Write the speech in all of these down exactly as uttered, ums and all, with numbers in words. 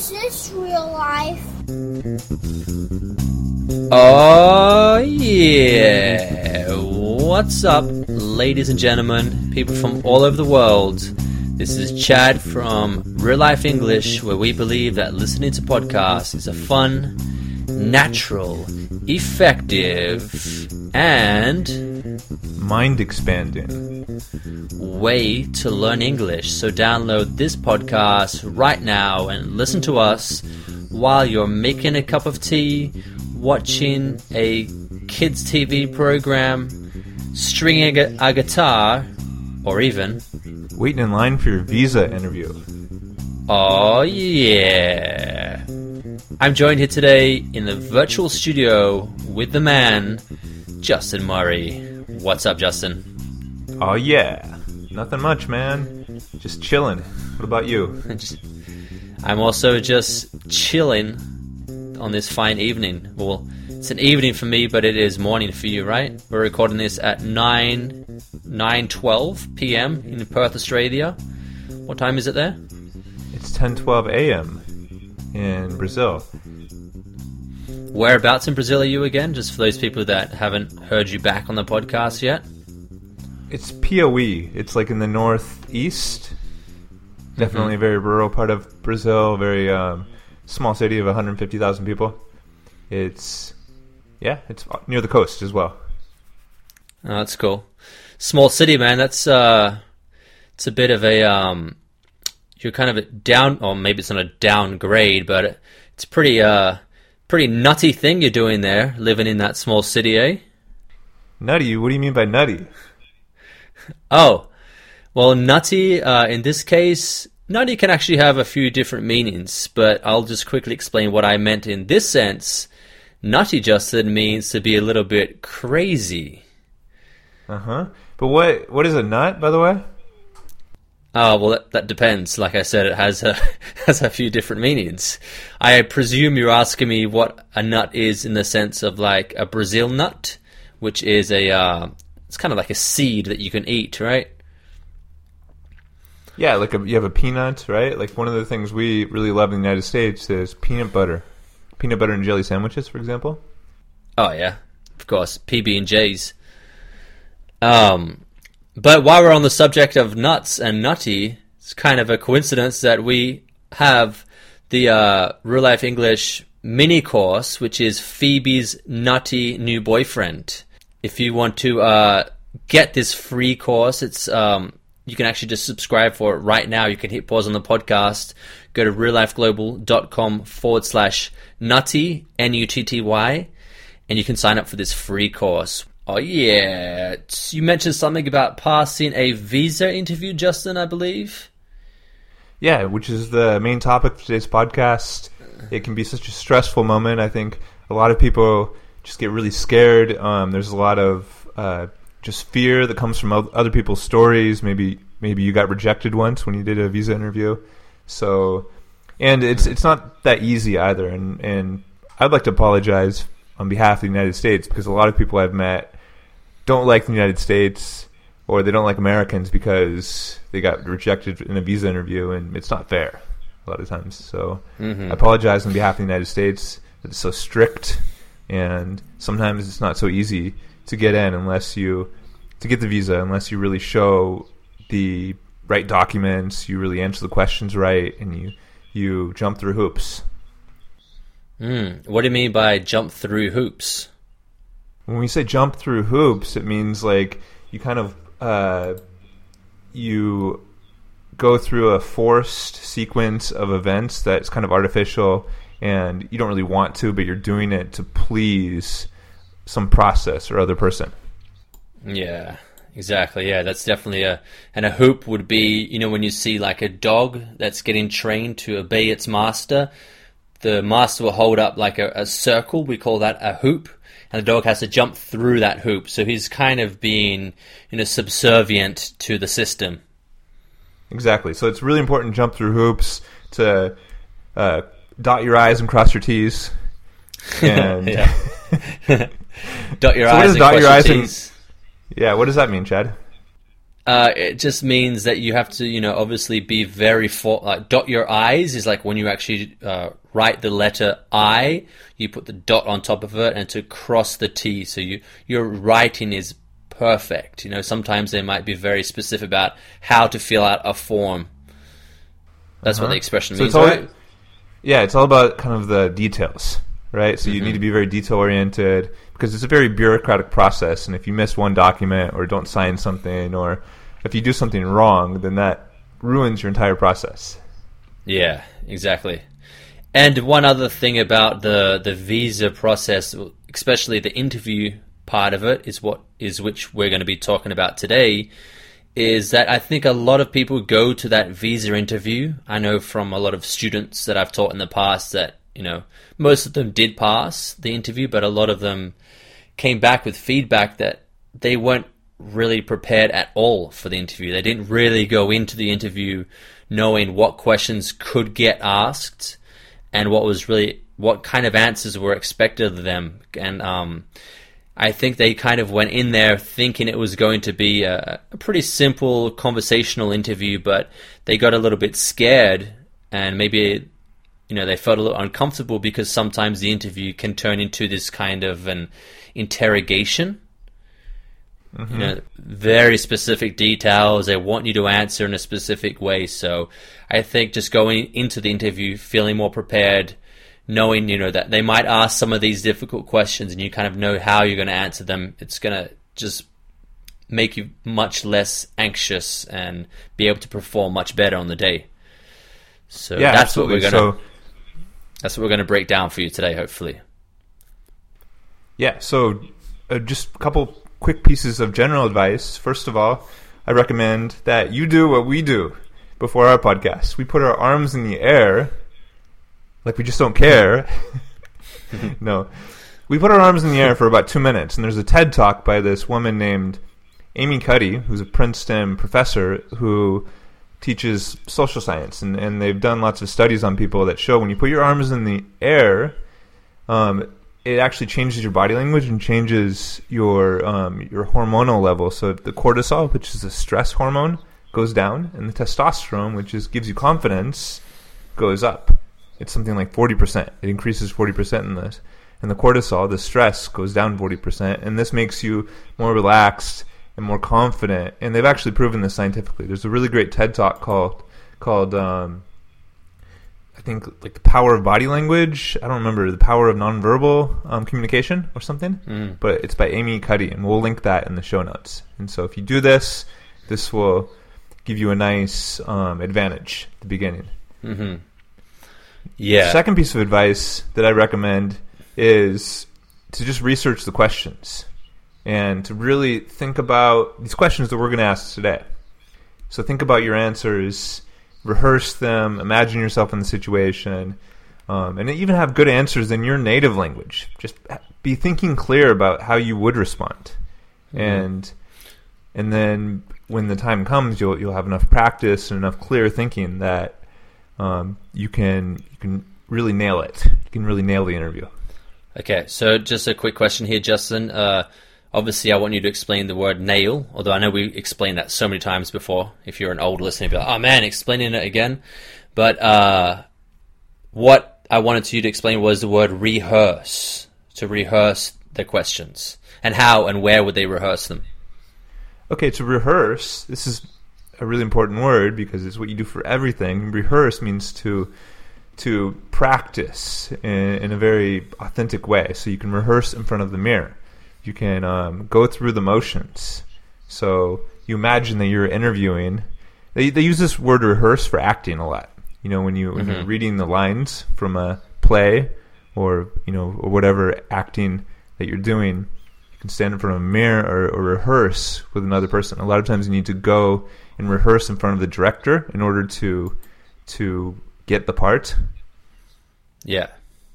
Is this real life? Oh, yeah. What's up, ladies and gentlemen, people from all over the world? This is Chad from Real Life English, where we believe that listening to podcasts is a fun, natural, effective, and mind-expanding way to learn English. So download this podcast right now and listen to us while you're making a cup of tea, watching a kids' T V program, stringing a, a guitar, or even waiting in line for your visa interview. Oh yeah. I'm joined here today in the virtual studio with the man, Justin Murray. What's up, Justin? Oh yeah. Nothing much, man. Just chilling. What about you? I'm also just chilling on this fine evening. Well, it's an evening for me, but it is morning for you, right? We're recording this at nine twelve p.m. in Perth, Australia. What time is it there? It's ten twelve a.m. in Brazil. Whereabouts in Brazil are you again? Just for those people that haven't heard you back on the podcast yet. It's Piauí. It's like in the northeast. Definitely Mm-hmm. a very rural part of Brazil. Very um, small city of one hundred fifty thousand people. It's, yeah, it's near the coast as well. Oh, that's cool. Small city, man. That's uh, it's a bit of a um, you're kind of a down, or maybe it's not a downgrade, but it's pretty uh, pretty nutty thing you're doing there, living in that small city, eh? Nutty? What do you mean by nutty? Oh, well, nutty, uh, in this case, nutty can actually have a few different meanings, but I'll just quickly explain what I meant in this sense. Nutty, Justin, means to be a little bit crazy. Uh-huh. But what what is a nut, by the way? Oh, well, that, that depends. Like I said, it has a, has a few different meanings. I presume you're asking me what a nut is in the sense of like a Brazil nut, which is a, uh, it's kind of like a seed that you can eat, right? Yeah, like a, you have a peanut, right? Like one of the things we really love in the United States is peanut butter. Peanut butter and jelly sandwiches, for example. Oh, yeah. Of course. P B and J's. Um, but while we're on the subject of nuts and nutty, it's kind of a coincidence that we have the uh, Real Life English mini course, which is Phoebe's Nutty New Boyfriend. If you want to uh, get this free course, it's um, you can actually just subscribe for it right now. You can hit pause on the podcast, go to reallifeglobal.com forward slash nutty, N U T T Y, and you can sign up for this free course. Oh, yeah. You mentioned something about passing a visa interview, Justin, I believe? Yeah, which is the main topic of today's podcast. It can be such a stressful moment. I think a lot of people just get really scared. Um, there's a lot of uh, just fear that comes from other people's stories. Maybe maybe you got rejected once when you did a visa interview. So, and it's it's not that easy either. And, and I'd like to apologize on behalf of the United States because a lot of people I've met don't like the United States or they don't like Americans because they got rejected in a visa interview, and it's not fair a lot of times. So Mm-hmm. I apologize on behalf of the United States that it's so strict, and sometimes it's not so easy to get in unless you to get the visa unless you really show the right documents, you really answer the questions right, and you you jump through hoops. Mm. What do you mean by jump through hoops? When we say jump through hoops, it means like you kind of uh, you go through a forced sequence of events that's kind of artificial, and you don't really want to, but you're doing it to please some process or other person. Yeah, exactly. Yeah, that's definitely a... And a hoop would be, you know, when you see like a dog that's getting trained to obey its master, the master will hold up like a, a circle. We call that a hoop. And the dog has to jump through that hoop. So he's kind of being, you know, subservient to the system. Exactly. So it's really important to jump through hoops, to uh, dot your I's and cross your T's. And dot your so I's and dot cross your your I's T's. And, yeah, what does that mean, Chad? Uh, it just means that you have to, you know, obviously be very for like dot your I's is like when you actually uh, write the letter I, you put the dot on top of it, and to cross the T. So you your writing is perfect. You know, sometimes they might be very specific about how to fill out a form. That's uh-huh. what the expression so means, it's all, right? Yeah, it's all about kind of the details, right? So mm-hmm. you need to be very detail oriented because it's a very bureaucratic process, and if you miss one document or don't sign something, or if you do something wrong, then that ruins your entire process. Yeah, exactly. And one other thing about the the visa process, especially the interview part of it, is what is which we're going to be talking about today, is that I think a lot of people go to that visa interview. I know from a lot of students that I've taught in the past that, you know, most of them did pass the interview, but a lot of them came back with feedback that they weren't really prepared at all for the interview. They didn't really go into the interview knowing what questions could get asked and what was really, what kind of answers were expected of them. And um, I think they kind of went in there thinking it was going to be a, a pretty simple conversational interview, but they got a little bit scared, and maybe, you know, they felt a little uncomfortable because sometimes the interview can turn into this kind of an interrogation. Mm-hmm. You know, very specific details. They want you to answer in a specific way. So I think just going into the interview feeling more prepared, knowing, you know, that they might ask some of these difficult questions and you kind of know how you're going to answer them, it's going to just make you much less anxious and be able to perform much better on the day. So yeah, that's absolutely. what we're going to so, that's what we're going to break down for you today, hopefully. Yeah, so uh, just a couple quick pieces of general advice. First of all, I recommend that you do what we do before our podcast. We put our arms in the air like we just don't care. No. We put our arms in the air for about two minutes, and there's a TED Talk by this woman named Amy Cuddy, who's a Princeton professor who teaches social science, and, and they've done lots of studies on people that show when you put your arms in the air, um, it actually changes your body language and changes your um, your hormonal level. So the cortisol, which is a stress hormone, goes down, and the testosterone, which is gives you confidence, goes up. It's something like forty percent. It increases forty percent in this. And the cortisol, the stress, goes down forty percent. And this makes you more relaxed and more confident. And they've actually proven this scientifically. There's a really great TED Talk called, called um, I think, like The Power of Body Language. I don't remember. The Power of Nonverbal um, Communication or something. Mm. But it's by Amy Cuddy, and we'll link that in the show notes. And so if you do this, this will give you a nice um, advantage at the beginning. Mm-hmm. Yeah. The second piece of advice that I recommend is to just research the questions and to really think about these questions that we're going to ask today. So think about your answers, rehearse them, imagine yourself in the situation, um, and even have good answers in your native language. Just be thinking clear about how you would respond. Mm-hmm. And and then when the time comes, you'll you'll have enough practice and enough clear thinking that Um, you can you can really nail it. You can really nail the interview. Okay, so just a quick question here, Justin. Uh, obviously, I want you to explain the word nail, although I know we explained that so many times before. If you're an old listener, you'll be like, oh man, explaining it again. But uh, what I wanted you to explain was the word rehearse, to rehearse the questions. And how and where would they rehearse them? Okay, to rehearse, this is a really important word because it's what you do for everything. Rehearse means to to practice in, in a very authentic way. So you can rehearse in front of the mirror. You can um, go through the motions. So you imagine that you're interviewing. They they use this word rehearse for acting a lot. You know, when you when mm-hmm. you're reading the lines from a play or you know or whatever acting that you're doing, you can stand in front of a mirror or, or rehearse with another person. A lot of times you need to go and rehearse in front of the director in order to to get the part. Yeah.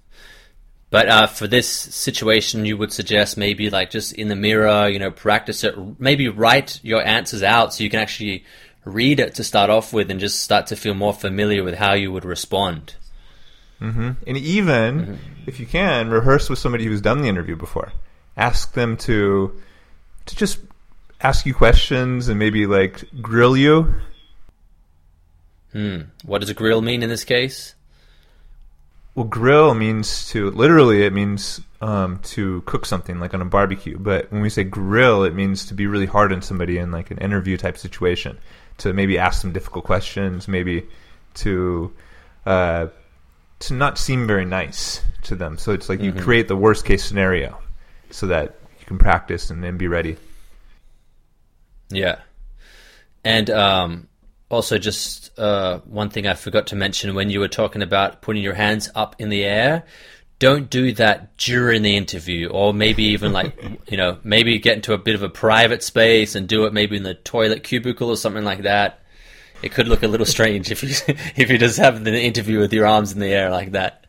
But uh, for this situation, you would suggest maybe like just in the mirror, you know, practice it. Maybe write your answers out so you can actually read it to start off with and just start to feel more familiar with how you would respond. Mm-hmm. And even, mm-hmm. if you can, rehearse with somebody who's done the interview before. Ask them to to just ask you questions and maybe like grill you. Hmm. What does a grill mean in this case? Well, grill means to, literally it means um, to cook something like on a barbecue. But when we say grill, it means to be really hard on somebody in like an interview type situation. To maybe ask them difficult questions, maybe to uh, to not seem very nice to them. So it's like you mm-hmm. create the worst case scenario so that you can practice and then be ready. Yeah. And um, also just uh, one thing I forgot to mention when you were talking about putting your hands up in the air, don't do that during the interview, or maybe even like, you know, maybe get into a bit of a private space and do it maybe in the toilet cubicle or something like that. It could look a little strange if you if you just have an interview with your arms in the air like that.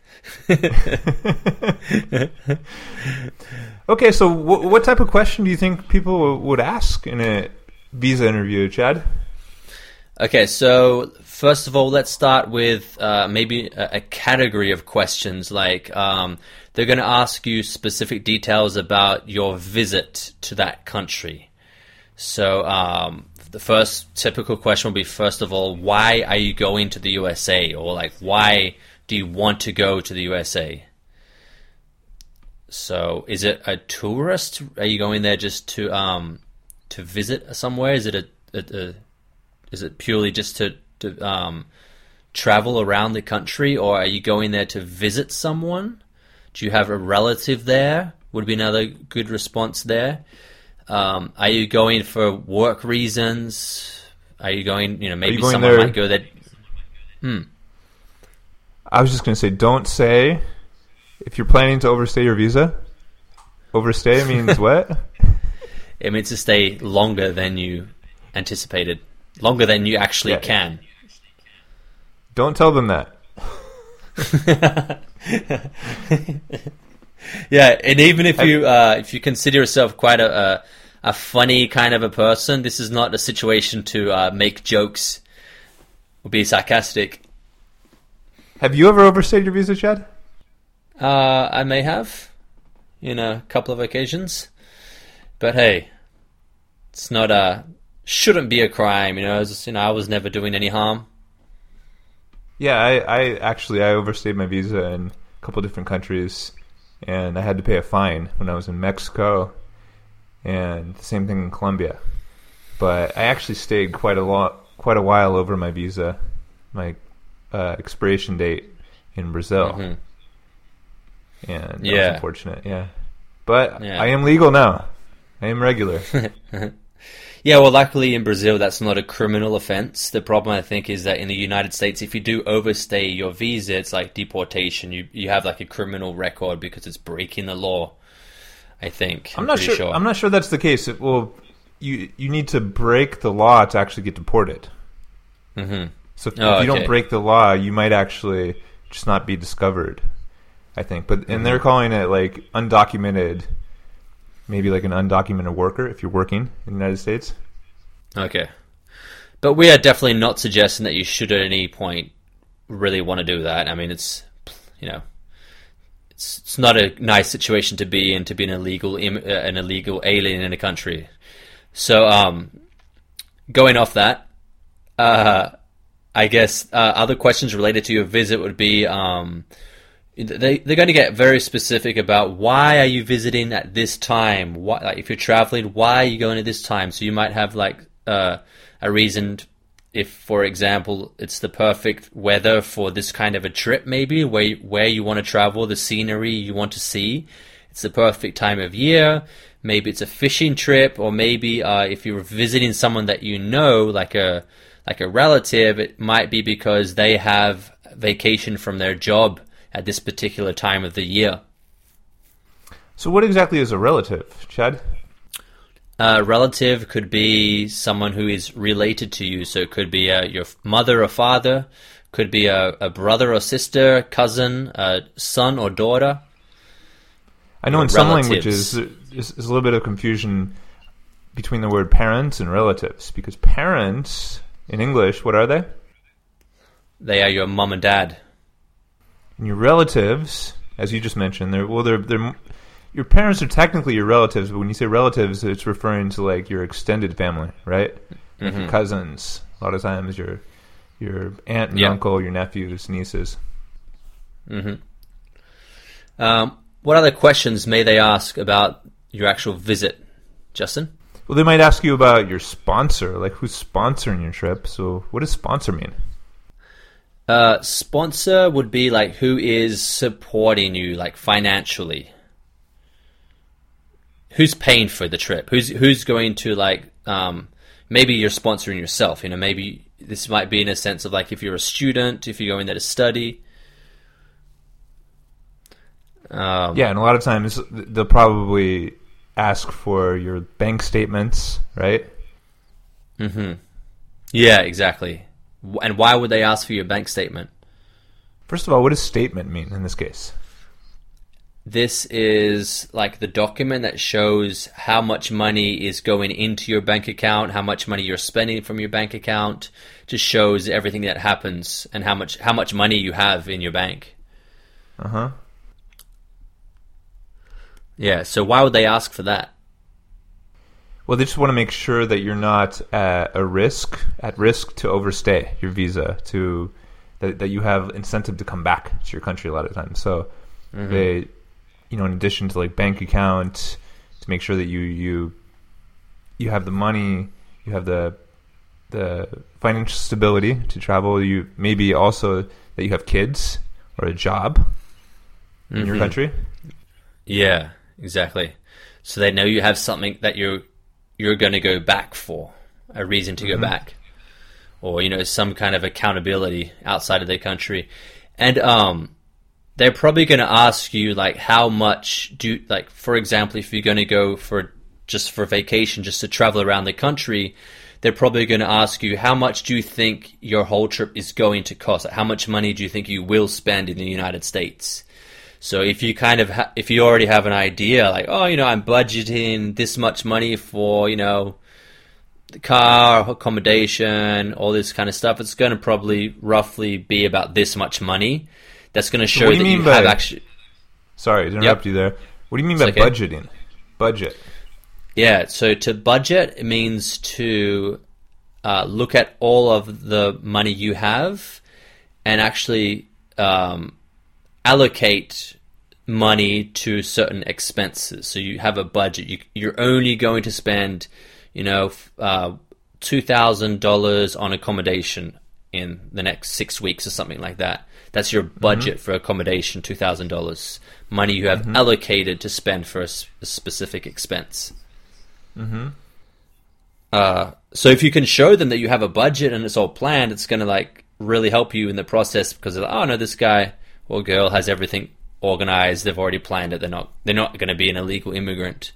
Okay, so w- what type of question do you think people would ask in a visa interview, Chad? Okay, so first of all, let's start with uh, maybe a, a category of questions. Like um, they're going to ask you specific details about your visit to that country. So um, the first typical question will be, first of all, why are you going to the U S A? Or like, why do you want to go to the U S A? So is it a tourist? Are you going there just to um, to visit somewhere? Is it a, a, a Is it purely just to, to um, travel around the country, or are you going there to visit someone? Do you have a relative there? Would be another good response there. Um, are you going for work reasons? Are you going, you know, maybe going someone there? might go there. Hmm. I was just going to say, don't say, if you're planning to overstay your visa, overstay means what? It means to stay longer than you anticipated. Longer than you actually yeah. can. Don't tell them that. Yeah, and even if you uh, if you consider yourself quite a, a a funny kind of a person, this is not a situation to uh, make jokes or be sarcastic. Have you ever overstayed your visa, Chad? Uh, I may have, in a couple of occasions, but hey, it's not a. Shouldn't be a crime, you know. As you know, I was never doing any harm. Yeah, I, I actually I overstayed my visa in a couple different countries, and I had to pay a fine when I was in Mexico, and the same thing in Colombia. But I actually stayed quite a lot, quite a while over my visa, my uh, expiration date in Brazil, mm-hmm. and that yeah. was unfortunate. Yeah, but yeah. I am legal now. I am regular. Yeah, well, luckily in Brazil, that's not a criminal offense. The problem, I think, is that in the United States, if you do overstay your visa, it's like deportation. You you have like a criminal record because it's breaking the law, I think. I'm, I'm not sure, sure. I'm not sure that's the case. It, well, you you need to break the law to actually get deported. Mm-hmm. So if, oh, if you okay. don't break the law, you might actually just not be discovered, I think. But mm-hmm. And they're calling it like undocumented. Maybe like an undocumented worker if you're working in the United States. Okay. But we are definitely not suggesting that you should at any point really want to do that. I mean, it's, you know, it's it's not a nice situation to be in, to be an illegal, uh, an illegal alien in a country. So, um, going off that, uh, I guess uh, other questions related to your visit would be... Um, They they're going to get very specific about why are you visiting at this time. Why, like if you're traveling, why are you going at this time? So you might have like uh, a reason. If, for example, it's the perfect weather for this kind of a trip, maybe where where you want to travel, the scenery you want to see. It's the perfect time of year. Maybe it's a fishing trip, or maybe uh, if you're visiting someone that you know, like a like a relative, it might be because they have vacation from their job at this particular time of the year. So what exactly is a relative, Chad? A relative could be someone who is related to you. So it could be uh, your mother or father, could be a, a brother or sister, cousin, a son or daughter. I know in some languages there's a little bit of confusion between the word parents and relatives, because parents in English, what are they? They are your mom and dad. And your relatives, as you just mentioned, they're well, they're they're your parents are technically your relatives, but when you say relatives, it's referring to like your extended family, right? Like Mm-hmm. your cousins. A lot of times, your your aunt and Yeah. uncle, your nephews, nieces. Mm-hmm. Um, what other questions may they ask about your actual visit, Justin? Well, they might ask you about your sponsor, like who's sponsoring your trip. So, what does sponsor mean? Uh, sponsor would be like who is supporting you, like financially. Who's paying for the trip? Who's who's going to like? Um, maybe you're sponsoring yourself. You know, maybe this might be in a sense of like if you're a student, if you're going there to study. Um, Yeah, and a lot of times they'll probably ask for your bank statements, right? Mm-hmm. Yeah, exactly. W- And why would they ask for your bank statement? First of all, what does statement mean in this case? This is like the document that shows how much money is going into your bank account, how much money you're spending from your bank account. Just shows everything that happens and how much how much money you have in your bank. Uh huh. Yeah, so why would they ask for that? Well, they just want to make sure that you're not at a risk, at risk to overstay your visa, to that, that you have incentive to come back to your country a lot of times. So Mm-hmm. they, you know, in addition to like bank account, to make sure that you you you have the money, you have the the financial stability to travel. You maybe also that you have kids or a job in your Mhm. country. Yeah, exactly. So they know you have something that you're you're going to go back for, a reason to go back, or you know some kind of accountability outside of their country, and um, they're probably going to ask you like how much do like for example if you're going to go for just for vacation, just to travel around the country, they're probably going to ask you how much do you think your whole trip is going to cost? Like, how much money do you think you will spend in the United States? So if you kind of ha- if you already have an idea, like, oh, you know, I'm budgeting this much money for, you know, the car, accommodation, all this kind of stuff, it's going to probably roughly be about this much money. That's going to show what do you that mean you by- have actually. Sorry to interrupt you there. What do you mean by It's okay. budgeting? Budget. Yeah, so to budget, it means to uh, look at all of the money you have and actually um, allocate money to certain expenses. So you have a budget. You, you're only going to spend, you know, uh, two thousand dollars on accommodation in the next six weeks or something like that. That's your budget mm-hmm. for accommodation, two thousand dollars. Money you have mm-hmm. allocated to spend for a, a specific expense. Mm-hmm. Uh, so if you can show them that you have a budget and it's all planned, it's going to like really help you in the process because they're like, oh no, this guy or girl has everything organized. They've already planned it. They're not. They're not going to be an illegal immigrant.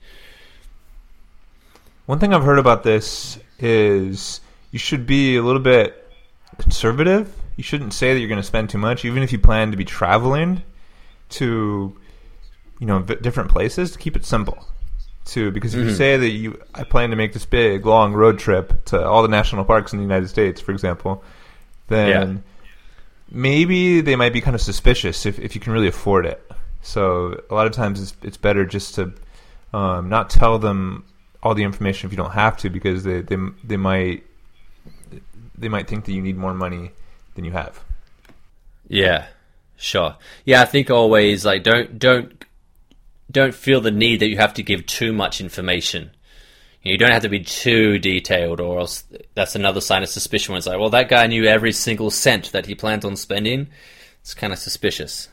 One thing I've heard about this is you should be a little bit conservative. You shouldn't say that you're going to spend too much, even if you plan to be traveling to, you know, v- different places. To keep it simple, too, because if mm-hmm. you say that you, I plan to make this big long road trip to all the national parks in the United States, for example, then yeah. maybe they might be kind of suspicious if, if you can really afford it. So a lot of times it's it's better just to um, not tell them all the information if you don't have to, because they they they might they might think that you need more money than you have. Yeah, sure. Yeah, I think always like don't don't don't feel the need that you have to give too much information. You don't have to be too detailed, or else that's another sign of suspicion when it's like, well, that guy knew every single cent that he planned on spending. It's kind of suspicious.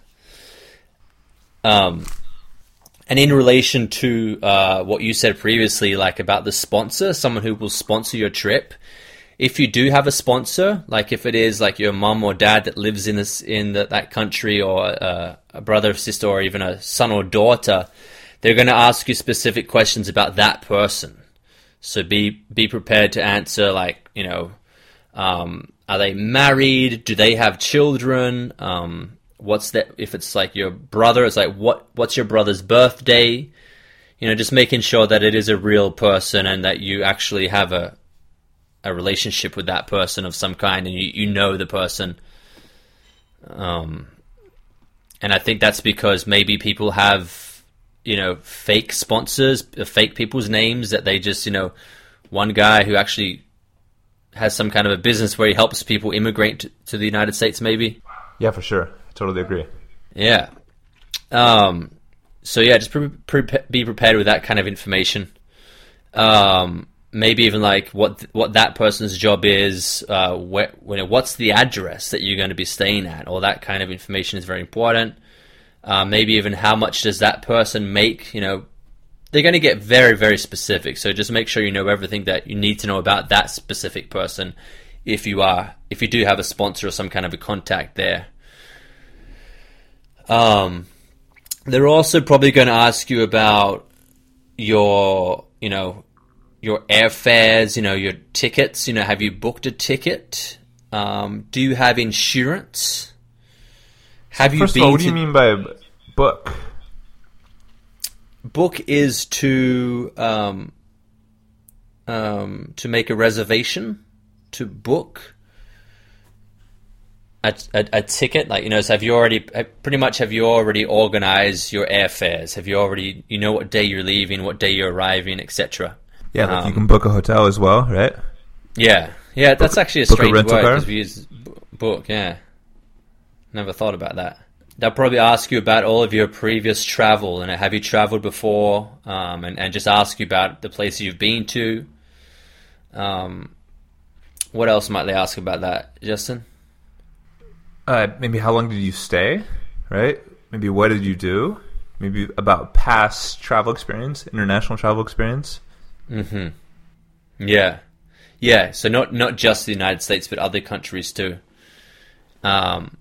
Um, and in relation to uh, what you said previously, like about the sponsor, someone who will sponsor your trip, if you do have a sponsor, like if it is like your mom or dad that lives in this in the, that country, or uh, a brother, sister, or even a son or daughter, they're going to ask you specific questions about that person. So be be prepared to answer, like, you know, um, are they married? Do they have children? Um, what's that? If it's like your brother, it's like what what's your brother's birthday? You know, just making sure that it is a real person and that you actually have a a relationship with that person of some kind, and you, you know the person. Um, and I think that's because maybe people have, you know, fake sponsors, uh, fake people's names that they just, you know, one guy who actually has some kind of a business where he helps people immigrate to, to the United States, maybe. Yeah, for sure. I totally agree. Yeah. Um, so yeah, just pre- pre- be prepared with that kind of information. Um, maybe even like what what that person's job is, uh, where, when, what's the address that you're going to be staying at, all that kind of information is very important. Uh, maybe even how much does that person make, you know, they're going to get very, very specific. So just make sure you know everything that you need to know about that specific person if you are, if you do have a sponsor or some kind of a contact there. Um, they're also probably going to ask you about your, you know, your airfares, you know, your tickets. You know, have you booked a ticket? Um, do you have insurance? Have you First been of all, what to... do you mean by book? Book is to um, um, to make a reservation, to book a, a, a ticket. Like, you know, so have you already pretty much have you already organized your airfares? Have you already, you know, what day you're leaving, what day you're arriving, et cetera. Yeah, like um, you can book a hotel as well, right? Yeah, yeah, that's Book- actually a book a strange rental word car? because we use b- book. Yeah, never thought about that. They'll probably ask you about all of your previous travel and have you traveled before, um, and and just ask you about the places you've been to. Um, what else might they ask about that, Justin? Uh, maybe how long did you stay, right? Maybe what did you do? Maybe about past travel experience, international travel experience. Mm-hmm. Yeah, yeah. So not not just the United States, but other countries too. Um.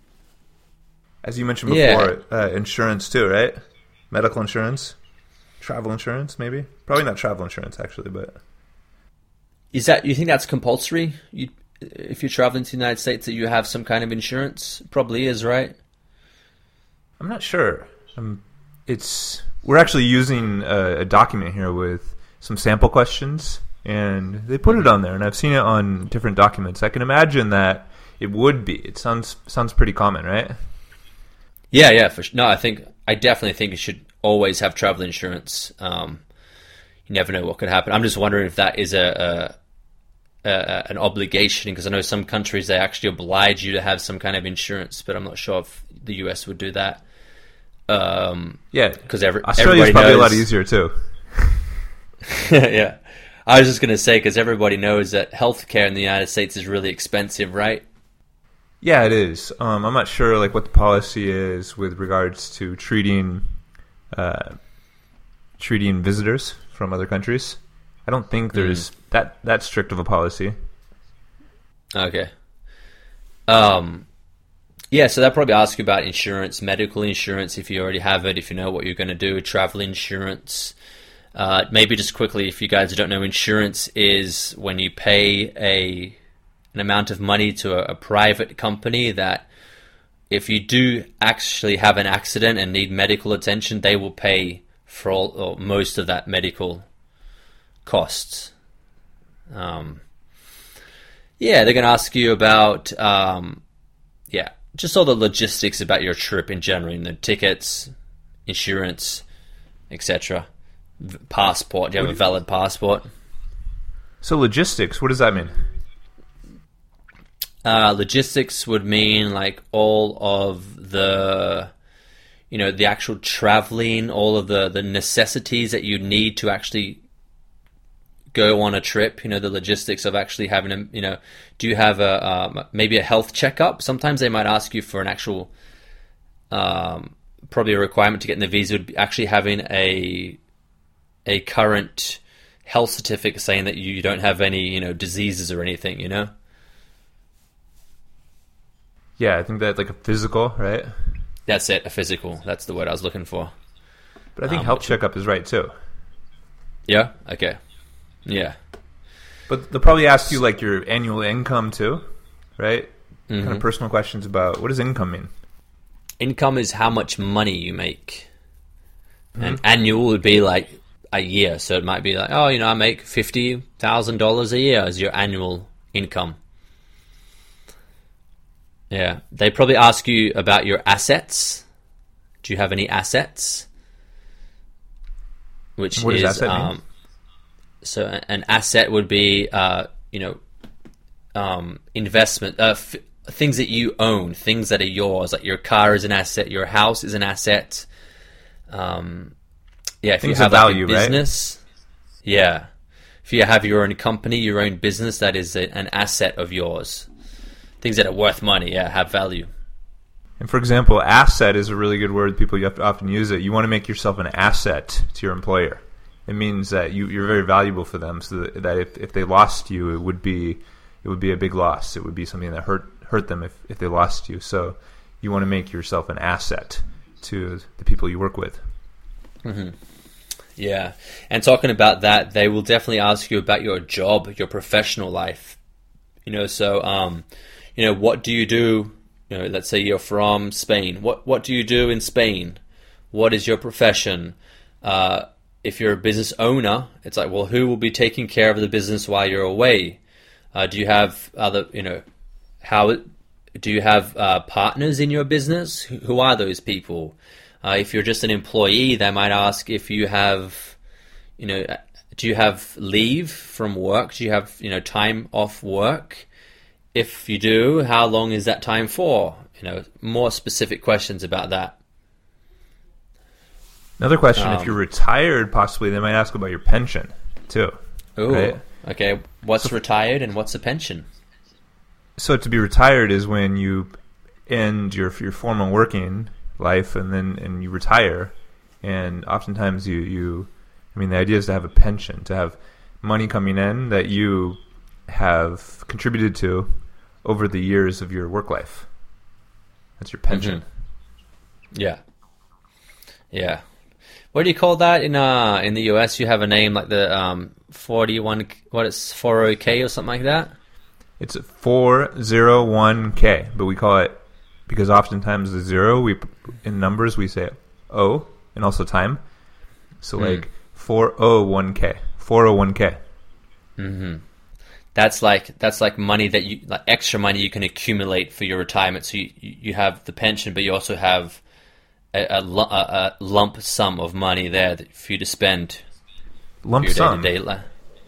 As you mentioned Yeah. before, uh, insurance too, right? Medical insurance, travel insurance, maybe. Probably not travel insurance, actually, but Is that, you think that's compulsory? You, if you're traveling to the United States, that you have some kind of insurance? Probably is, right? I'm not sure. Um, it's we're actually using a, a document here with some sample questions, and they put it on there, and I've seen it on different documents. I can imagine that it would be. It sounds sounds pretty common, right? Yeah, yeah. For, no, I think I definitely think you should always have travel insurance. Um, you never know what could happen. I'm just wondering if that is a, a, a an obligation, because I know some countries they actually oblige you to have some kind of insurance, but I'm not sure if the U S would do that. Um, Yeah, because every Australia's everybody probably knows, a lot easier too. Yeah, I was just going to say, because everybody knows that healthcare in the United States is really expensive, right? Yeah, it is. Um, I'm not sure like what the policy is with regards to treating uh, treating visitors from other countries. I don't think there's that that strict of a policy. Okay. Um, yeah, so they'll probably ask you about insurance, medical insurance, if you already have it, if you know what you're going to do, travel insurance. Uh, maybe just quickly, if you guys don't know, insurance is when you pay a an amount of money to a, a private company that if you do actually have an accident and need medical attention, they will pay for all or most of that medical costs. Um, yeah, they're going to ask you about, um, yeah, just all the logistics about your trip in general, you know, tickets, insurance, et cetera. V- passport. Do you have a valid passport? So logistics, what does that mean? Uh, logistics would mean like all of the, you know, the actual traveling, all of the, the necessities that you need to actually go on a trip. You know, the logistics of actually having a, you know, do you have a um, maybe a health checkup? Sometimes they might ask you for an actual, um, probably a requirement to get in the visa would be actually having a a current health certificate saying that you don't have any, you know, diseases or anything. You know. Yeah, I think that like a physical, right? That's it, a physical. That's the word I was looking for. But I think Um, health which- checkup is right too. Yeah? Okay. Yeah. But they'll probably ask you like your annual income too, right? Mm-hmm. Kind of personal questions about what does income mean? Income is how much money you make. And annual would be like a year. So it might be like, oh, you know, I make fifty thousand dollars a year as your annual income. Yeah. They probably ask you about your assets. Do you have any assets? which What does is asset mean? um, so an asset would be uh, you know um, investment uh, f- things that you own, things that are yours. Like your car is an asset, your house is an asset. Um, yeah, if Things you have of value, like a business, right? Yeah, if you have your own company, your own business, that is a, an asset of yours. Things that are worth money, yeah, have value. And for example, asset is a really good word. People you have to often use it. You want to make yourself an asset to your employer. It means that you, you're very valuable for them, so that, that if, if they lost you, it would be it would be a big loss. It would be something that hurt hurt them if, if they lost you. So you want to make yourself an asset to the people you work with. Mm-hmm. Yeah, and talking about that, they will definitely ask you about your job, your professional life. You know, so um, you know, what do you do? You know, let's say you're from Spain. What what do you do in Spain? What is your profession? Uh, if you're a business owner, it's like, well, who will be taking care of the business while you're away? Uh, do you have other, you know, how do you have uh, partners in your business? Who, who are those people? Uh, if you're just an employee, they might ask if you have, you know, do you have leave from work? Do you have, you know, time off work? If you do, how long is that time for? You know, more specific questions about that. Another question, Um, if you're retired, possibly, they might ask about your pension, too. Ooh, Right? okay. What's retired and what's a pension? So to be retired is when you end your your formal working life and then and you retire, and oftentimes you, you I mean, the idea is to have a pension, to have money coming in that you have contributed to over the years of your work life. That's your pension. Mm-hmm. Yeah. Yeah. What do you call that in uh in the U S? You have a name like the um forty-one, what it's four oh K or something like that? It's a four oh one K, but we call it, because oftentimes the zero, we in numbers we say O, and also time. So Mm. like four oh one K, four oh one K. Mm-hmm. That's like that's like money that you like extra money you can accumulate for your retirement. So you you have the pension, but you also have a, a, lu- a, a lump sum of money there that for you to spend. Lump your sum. day-to-day li-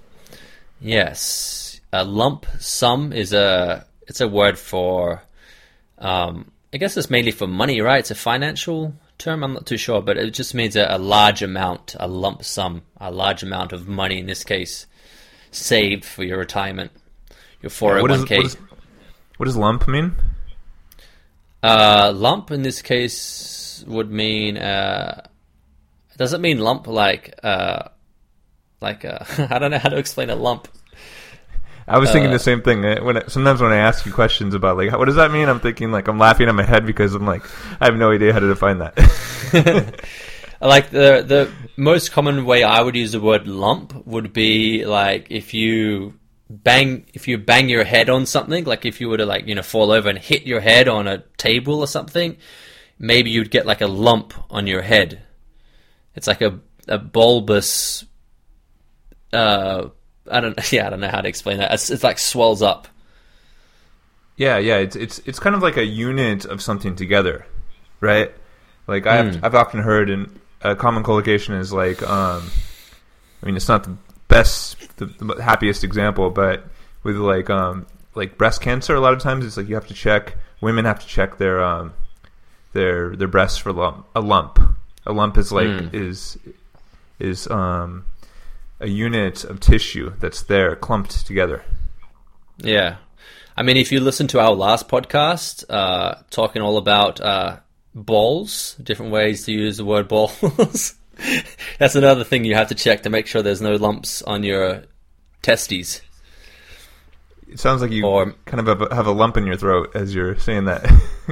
Yes, a lump sum is a it's a word for. Um, I guess it's mainly for money, right? It's a financial term. I'm not too sure, but it just means a, a large amount, a lump sum, a large amount of money in this case, saved for your retirement, your four oh one K. What, is, what, is, what does lump mean? Uh, lump in this case would mean. Uh, does it mean lump like? Uh, like uh, I don't know how to explain a lump. I was thinking Uh, the same thing. When I, sometimes when I ask you questions about like what does that mean, I'm thinking like I'm laughing in my head because I'm like I have no idea how to define that. Like the the most common way I would use the word lump would be like if you bang if you bang your head on something, like if you were to like you know fall over and hit your head on a table or something, maybe you'd get like a lump on your head. It's like a a bulbous. Uh, I don't. Yeah, I don't know how to explain that. It's, it's like swells up. Yeah, yeah. It's it's it's kind of like a unit of something together, right? Like I've Mm. I've often heard, and a common collocation is like, um, I mean, it's not the best, the, the happiest example, but with like um like breast cancer, a lot of times it's like you have to check. Women have to check their um their their breasts for lump, a lump. A lump is like Mm. is is um. a unit of tissue that's there clumped together. Yeah. I mean, if you listen to our last podcast, uh, talking all about uh, balls, different ways to use the word balls, that's another thing you have to check to make sure there's no lumps on your testes. It sounds like you Or- kind of have a, have a lump in your throat as you're saying that.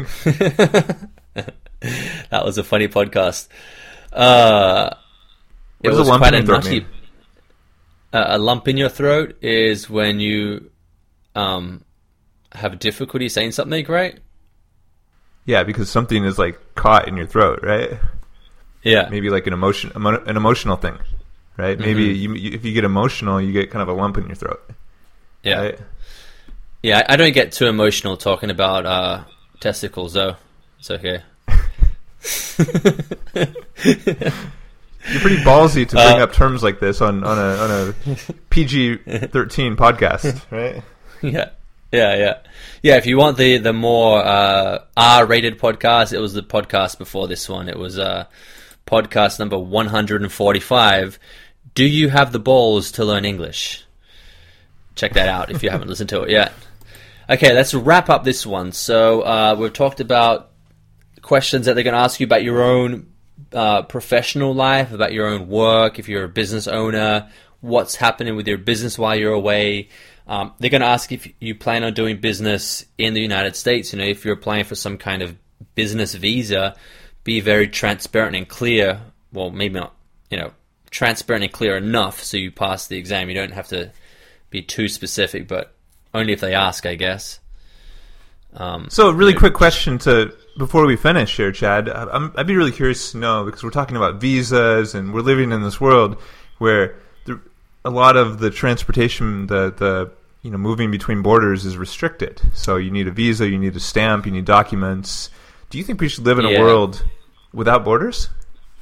That was a funny podcast. Uh, What it does a was lump quite in a your throat nutty. mean? Uh, a lump in your throat is when you um, have difficulty saying something, right? Yeah, because something is like caught in your throat, right? Yeah. Maybe like an emotion, emo- an emotional thing, right? Maybe Mhm. you, you, if you get emotional, you get kind of a lump in your throat. Yeah. Right? Yeah, I I don't get too emotional talking about uh, testicles, though. It's okay. You're pretty ballsy to bring Uh, up terms like this on, on a on a P G thirteen podcast, right? Yeah, yeah, yeah, yeah. If you want the the more uh, R-rated podcast, it was the podcast before this one. It was uh, podcast number one hundred forty-five. Do you have the balls to learn English? Check that out if you haven't listened to it yet. Okay, let's wrap up this one. So uh, we've talked about questions that they're going to ask you about your own uh, professional life, about your own work, if you're a business owner, what's happening with your business while you're away. Um, they're going to ask if you plan on doing business in the United States. You know, if you're applying for some kind of business visa, be very transparent and clear. Well, maybe not, you know, transparent and clear enough so you pass the exam. You don't have to be too specific, but only if they ask, I guess. Um, So, really you know, quick question to before we finish here, Chad. I- I'm, I'd be really curious to know, because we're talking about visas and we're living in this world where there, a lot of the transportation, the the you know, moving between borders is restricted. So you need a visa, you need a stamp, you need documents. Do you think we should live in Yeah. a world without borders?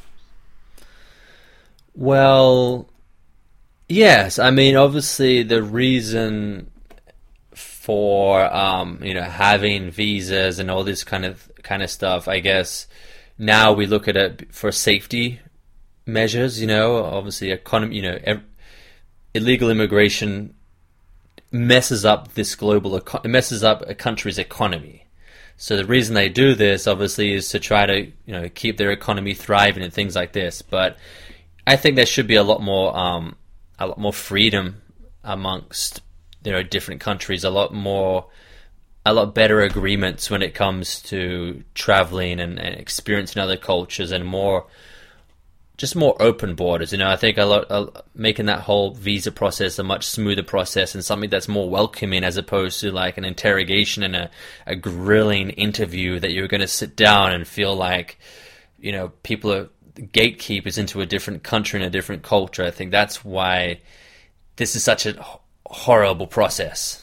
Well, yes. I mean, obviously, the reason for um, you know, having visas and all this kind of kind of stuff, I guess now we look at it for safety measures. You know, obviously, economy. You know, ev- illegal immigration messes up this global. Eco- it messes up a country's economy. So the reason they do this, obviously, is to try to, you know, keep their economy thriving and things like this. But I think there should be a lot more, um, a lot more freedom amongst, you know, different countries. A lot more, a lot better agreements when it comes to traveling and, and experiencing other cultures, and more, just more open borders. You know, I think a lot uh, making that whole visa process a much smoother process and something that's more welcoming, as opposed to like an interrogation and a, a grilling interview that you're going to sit down and feel like, you know, people are gatekeepers into a different country and a different culture. I think that's why this is such a h- horrible process.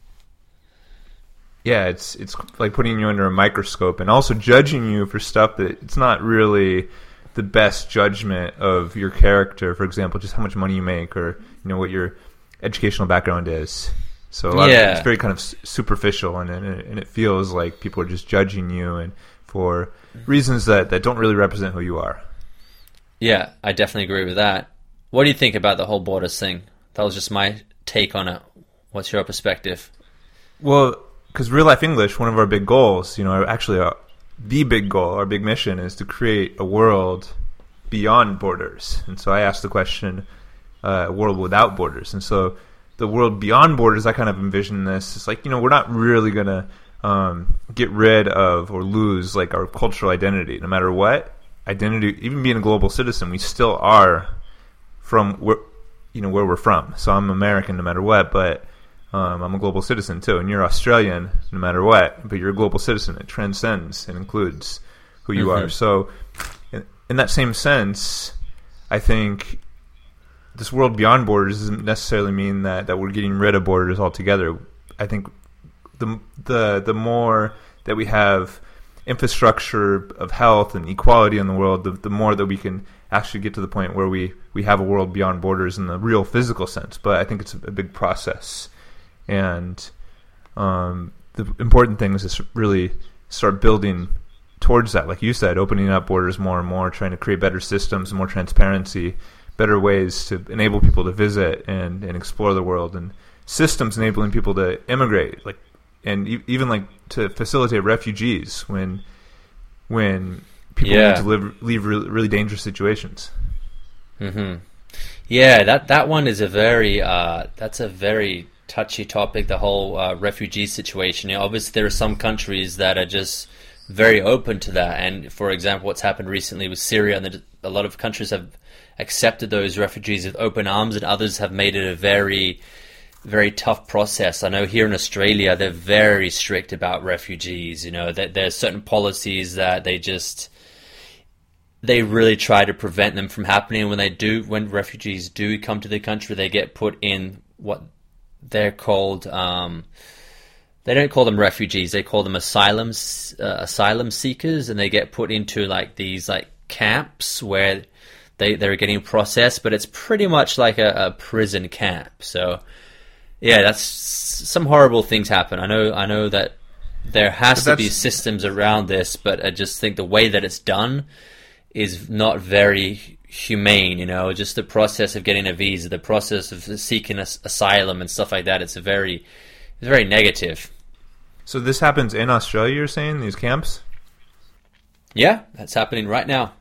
Yeah, it's it's like putting you under a microscope and also judging you for stuff that it's not really the best judgment of your character. For example, just how much money you make, or you know, what your educational background is. So a lot Yeah. of, it's very kind of s- superficial, and, and it- and it feels like people are just judging you and for reasons that, that don't really represent who you are. Yeah, I definitely agree with that. What do you think about the whole borders thing? That was just my take on it. What's your perspective? Well, because Real Life English, one of our big goals, you know, actually our, the big goal, our big mission is to create a world beyond borders. And so I asked the question, uh, a world without borders. And so the world beyond borders, I kind of envision this. It's like, you know, we're not really going to um, get rid of or lose like our cultural identity, no matter what identity, even being a global citizen, we still are from where, you know, where we're from. So I'm American no matter what, but Um, I'm a global citizen too, and you're Australian no matter what, but you're a global citizen. It transcends and includes who you Mm-hmm. are. So in, in that same sense, I think this world beyond borders doesn't necessarily mean that, that we're getting rid of borders altogether. I think the the the more that we have infrastructure of health and equality in the world, the, the more that we can actually get to the point where we, we have a world beyond borders in the real physical sense. But I think it's a, a big process. And um, the important thing is to really start building towards that. Like you said, opening up borders more and more, trying to create better systems, more transparency, better ways to enable people to visit and, and explore the world, and systems enabling people to immigrate, like, and e- even like to facilitate refugees when when people Yeah. need to live, leave really, really dangerous situations. hmm Yeah, that that one is a very uh, that's a very touchy topic. The whole uh, refugee situation. You know, obviously, there are some countries that are just very open to that. And for example, what's happened recently with Syria, and the, a lot of countries have accepted those refugees with open arms, and others have made it a very very tough process. I know here in Australia, they're very strict about refugees. You know, that there's certain policies that they just they really try to prevent them from happening. When they do, when refugees do come to the country, they get put in what they're called. Um, they don't call them refugees; they call them asylums, uh, asylum seekers, and they get put into like these like camps where they they're getting processed, but it's pretty much like a, a prison camp. So yeah, that's some horrible things happen. I know I know that there has to be systems around this, but I just think the way that it's done is not very humane. You know, just the process of getting a visa, the process of seeking as- asylum and stuff like that. It's a very it's very negative. So this happens in Australia, you're saying, these camps? Yeah, that's happening right now.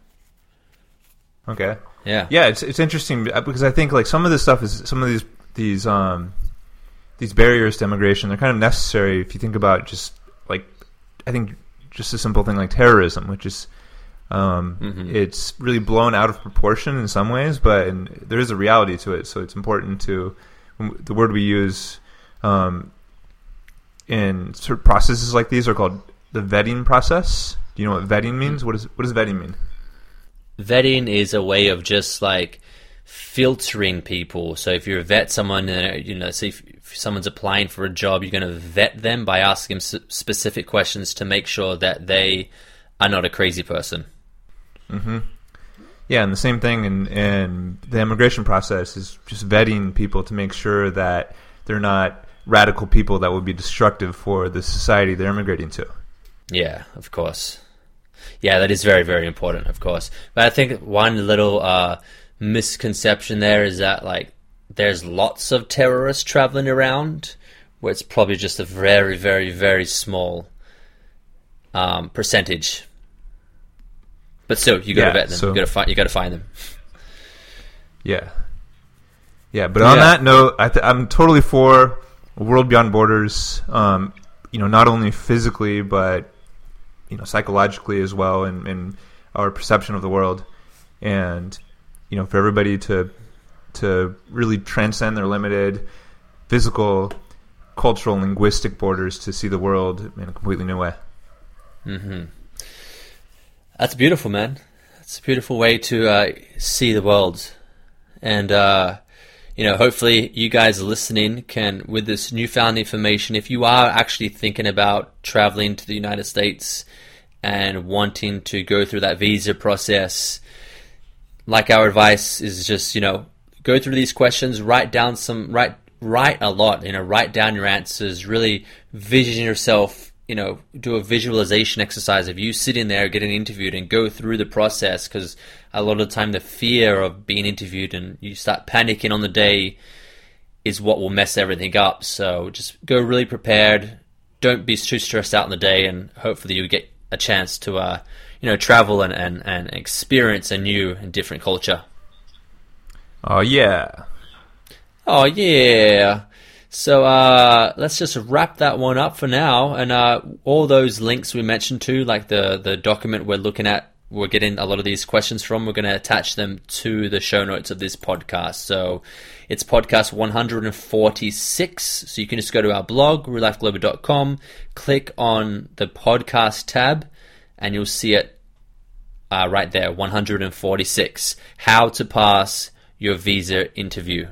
Okay. Yeah. Yeah, it's it's interesting because I think like some of this stuff is some of these these um these barriers to immigration, they're kind of necessary if you think about just like I think just a simple thing like terrorism, which is um mm-hmm. it's really blown out of proportion in some ways, but and there is a reality to it. So it's important to the word we use um in certain processes like these are called the vetting process. Do you know what vetting means? What, is, what does vetting mean? Vetting is a way of just like filtering people. So if you vet someone, you know, say if, if someone's applying for a job, you're going to vet them by asking them specific questions to make sure that they are not a crazy person. Mm-hmm. Yeah, and the same thing in, in the immigration process is just vetting people to make sure that they're not radical people that would be destructive for the society they're immigrating to. Yeah, of course. Yeah, that is very, very important, of course. But I think one little uh, misconception there is that like there's lots of terrorists traveling around, where it's probably just a very, very, very small um, percentage. But still, you got to yeah, vet them. So, you got to find. You got to find them. Yeah, yeah. But on yeah. that note, I th- I'm totally for a world beyond borders. Um, you know, not only physically, but you know, psychologically as well, and, and our perception of the world, and you know, for everybody to to really transcend their limited physical, cultural, linguistic borders to see the world in a completely new way. Mm-hmm. That's beautiful, man. That's a beautiful way to uh, see the world, and uh, you know, hopefully, you guys listening can, with this newfound information, if you are actually thinking about traveling to the United States and wanting to go through that visa process, like our advice is just, you know, go through these questions, write down some, write, write a lot, you know, write down your answers, really vision yourself, you know, do a visualization exercise of you sitting there getting interviewed and go through the process, because a lot of the time the fear of being interviewed and you start panicking on the day is what will mess everything up. So just go really prepared. Don't be too stressed out in the day, and hopefully you get a chance to, uh, you know, travel and, and, and experience a new and different culture. Oh, yeah. Oh, yeah. So uh, let's just wrap that one up for now. And uh, all those links we mentioned too, like the, the document we're looking at, we're getting a lot of these questions from, we're going to attach them to the show notes of this podcast. So it's podcast one forty-six. So you can just go to our blog, real life global dot com, click on the podcast tab, and you'll see it uh, right there, one forty-six. How to pass your visa interview.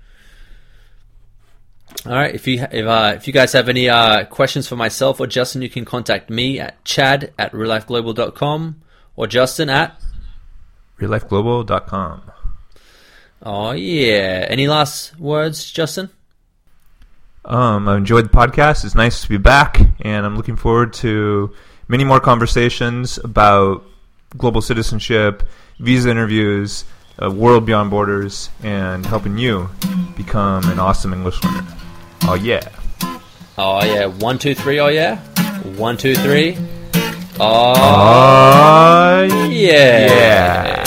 All right. If you if uh, if you guys have any uh, questions for myself or Justin, you can contact me at chad at real life global dot com or Justin at real life global dot com. Oh yeah. Any last words, Justin? Um, I enjoyed the podcast. It's nice to be back, and I'm looking forward to many more conversations about global citizenship, visa interviews, uh, world beyond borders, and helping you become an awesome English learner. Oh yeah. Oh yeah. One, two, three. Oh yeah. One, two, three. Oh, oh yeah. yeah.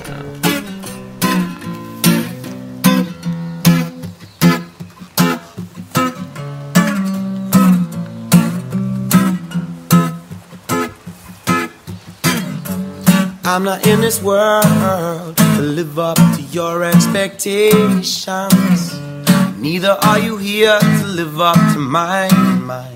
I'm not in this world to live up to your expectations. Neither are you here to live up to mine, mine.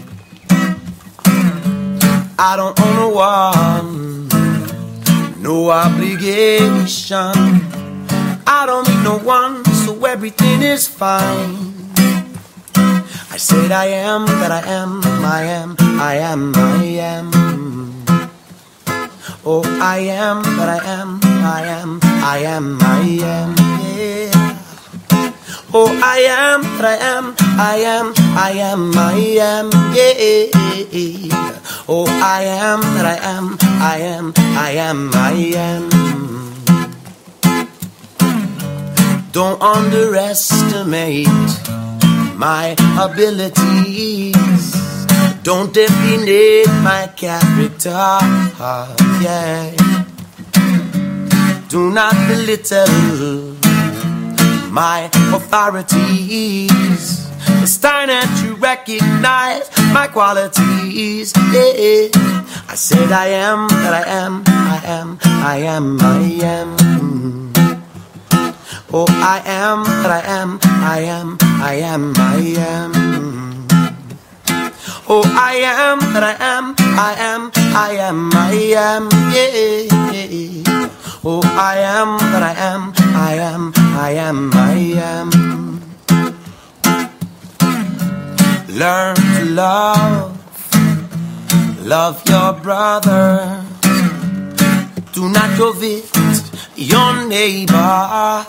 I don't owe no one, no obligation. I don't need no one, so everything is fine. I said I am, that I am, I am, I am, I am. Oh, I am, that I am, I am, I am, I am, yeah. Oh, I am that I am, I am, I am, I am, yeah. Oh, I am that I am, I am, I am, I am. Don't underestimate my abilities. Don't define my character, yeah. Do not belittle my authorities. It's time that you recognize my qualities, yeah. I said I am that I am, I am, I am, I am. Oh, I am that I am, I am, I am, I am. Oh, I am that I am, I am, I am, I am, yeah. Oh, I am that I am, I am, I am, I am. Learn to love, love your brother. Do not covet your neighbor.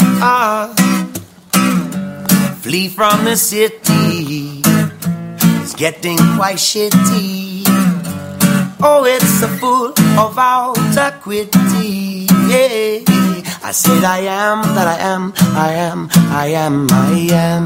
Flee from the city, it's getting quite shitty. Oh, it's a full of outer-quity, yeah. I said I am that I am, I am, I am, I am.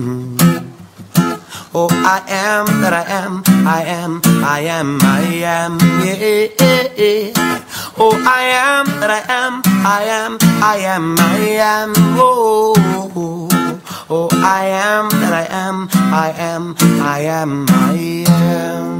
Oh, I am that I am, I am, I am, I am, yeah. Oh, I am that I am, I am, I am, I am. Oh, oh, I am that I am, I am, I am, I am.